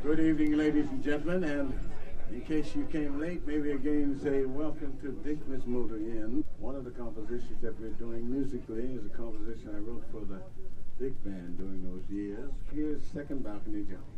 Good evening, ladies and gentlemen, and in case you came late, maybe again say welcome to Dickman's Motor Inn. One of the compositions that we're doing musically is a composition I wrote for the Dick Band during those years. Here's Second Balcony Jump.